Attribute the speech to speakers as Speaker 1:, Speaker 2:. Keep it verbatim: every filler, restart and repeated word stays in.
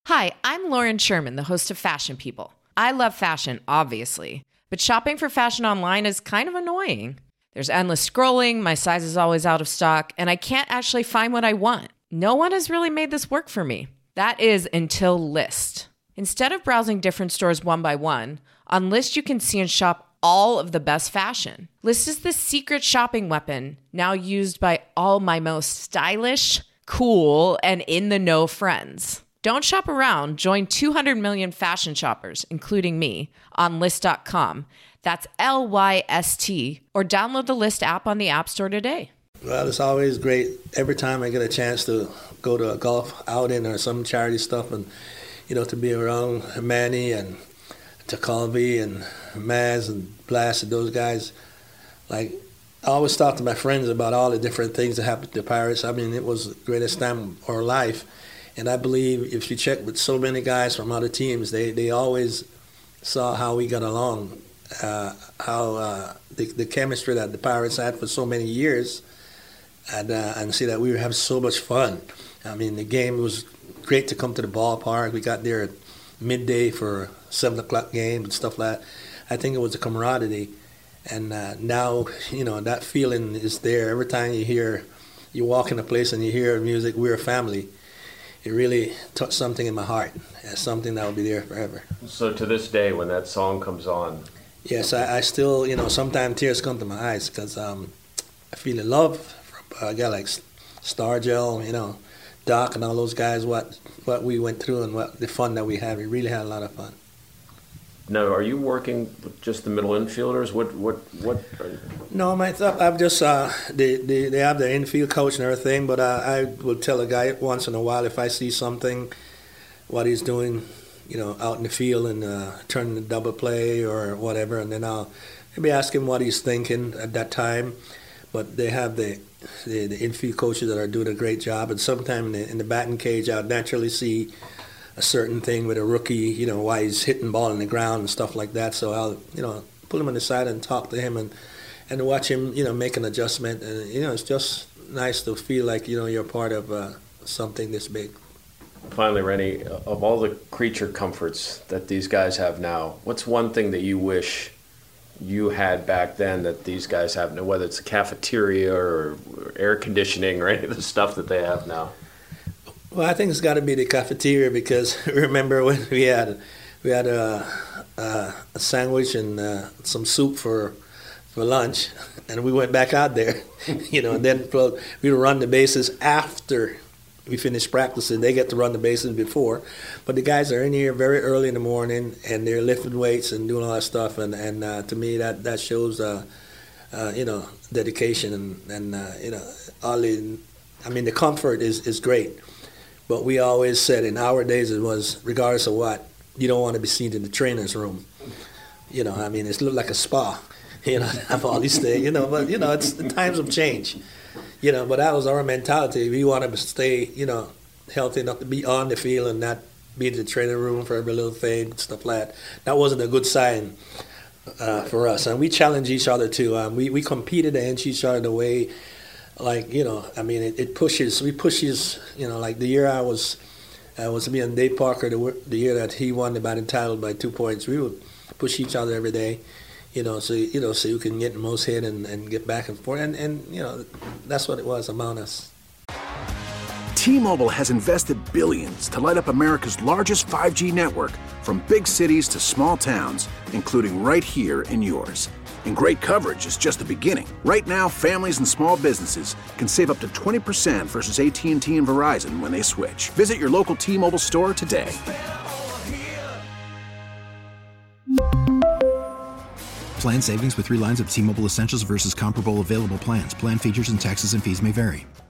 Speaker 1: Hi, I'm Lauren Sherman, the host of Fashion People. I love fashion, obviously, but shopping for fashion online is kind of annoying. There's endless scrolling, my size is always out of stock, and I can't actually find what I want. No one has really made this work for me. That is until Lyst. Instead of browsing different stores one by one, on Lyst you can see and shop all of the best fashion. Lyst is the secret shopping weapon, now used by all my most stylish, cool, and in-the-know friends. Don't shop around. Join two hundred million fashion shoppers, including me, on Lyst dot com. That's L Y S T, or download the Lyst app on the App Store today.
Speaker 2: Well, it's always great every time I get a chance to go to a golf outing or some charity stuff, and you know, to be around Manny and Takalvi and Maz and Blast and those guys. Like, I always talk to my friends about all the different things that happened to the Pirates. I mean, it was the greatest time of our life. And I believe if you check with so many guys from other teams, they, they always saw how we got along, uh, how uh, the, the chemistry that the Pirates had for so many years, and uh, and see that we were having so much fun. I mean, the game was great to come to the ballpark. We got there at midday for a seven o'clock game and stuff like that. I think it was a camaraderie. And uh, now, you know, that feeling is there. Every time you hear, you walk in a place and you hear music, we're a family. It really touched something in my heart. It's something that will be there forever.
Speaker 3: So to this day, when that song comes on?
Speaker 2: Yes, I, I still, you know, sometimes tears come to my eyes because um, I feel the love from a guy like Stargell, you know, Doc and all those guys, what what we went through and what the fun that we had. We really had a lot of fun.
Speaker 3: Now, are you working with just the middle infielders? What, what, what? Are you...
Speaker 2: No, my th- I'm just, uh, they, they, they have the infield coach and everything, but uh, I will tell a guy once in a while if I see something, what he's doing, you know, out in the field and uh, turning the double play or whatever, and then I'll maybe ask him what he's thinking at that time. But they have the, the, the infield coaches that are doing a great job, and sometimes in the, in the batting cage I'll naturally see a certain thing with a rookie, you know, why he's hitting ball in the ground and stuff like that. So I'll, you know, pull him on the side and talk to him and, and watch him, you know, make an adjustment. And, you know, it's just nice to feel like, you know, you're part of uh, something this big.
Speaker 3: Finally, Rennie, of all the creature comforts that these guys have now, what's one thing that you wish you had back then that these guys have now, whether it's a cafeteria or air conditioning or any of the stuff that they have now?
Speaker 2: Well, I think it's got to be the cafeteria because remember when we had we had a, a, a sandwich and uh, some soup for for lunch, and we went back out there, you know, and then we would run the bases after we finished practicing. They get to run the bases before, but the guys are in here very early in the morning and they're lifting weights and doing all that stuff, and and uh, to me that that shows uh, uh, you know, dedication and and uh, you know, all the, I mean the comfort is is great. But we always said in our days it was, regardless of what, you don't want to be seen in the trainer's room. You know, I mean, it's looked like a spa. You know, have all these things, you know, but, you know, it's the times have changed. You know, but that was our mentality. We wanted to stay, you know, healthy enough to be on the field and not be in the training room for every little thing, stuff like that. That wasn't a good sign uh, for us. And we challenged each other, too. Um, we, we competed against each other the way, like, you know, I mean, it, it pushes, we pushes, you know, like the year I was, I was me and Dave Parker, the, the year that he won the batting title by two points, we would push each other every day, you know, so, you know, so you can get the most hit and, and get back and forth. And, and, you know, that's what it was among us.
Speaker 4: T-Mobile has invested billions to light up America's largest five G network from big cities to small towns, including right here in yours. And great coverage is just the beginning. Right now, families and small businesses can save up to twenty percent versus A T and T and Verizon when they switch. Visit your local T-Mobile store today.
Speaker 5: Plan savings with three lines of T-Mobile Essentials versus comparable available plans. Plan features and taxes and fees may vary.